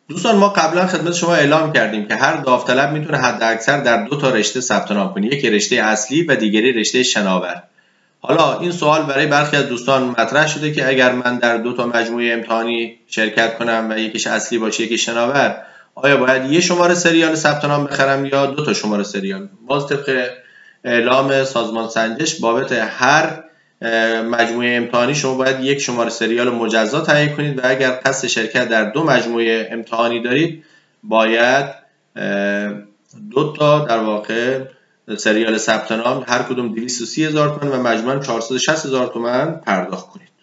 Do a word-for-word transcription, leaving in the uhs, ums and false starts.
دوستان ما قبلا خدمت شما اعلام کردیم که هر داوطلب میتونه حد اکثر در دو تا رشته ثبت نام کنه، یکی رشته اصلی و دیگری رشته شناور. حالا این سوال برای برخی از دوستان مطرح شده که اگر من در دو تا مجموعه امتحانی شرکت کنم و یکیش اصلی باشه یکی شناور، آیا باید یه شماره سریال ثبت نام بخرم یا دو تا شماره سریال؟ باز طبق اعلام سازمان سنجش بابت هر مجموعه امتحانی شما باید یک شماره سریال مجزا تهیه کنید و اگر قصد شرکت در دو مجموعه امتحانی دارید باید دو تا در واقع سریال ثبت نام هر کدوم دویست و سی هزار تومان و مجموعاً چهارصد و شصت هزار تومان پرداخت کنید.